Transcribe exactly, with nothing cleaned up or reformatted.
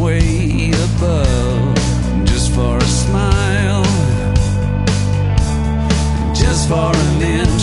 way above, just for a smile, just for an inch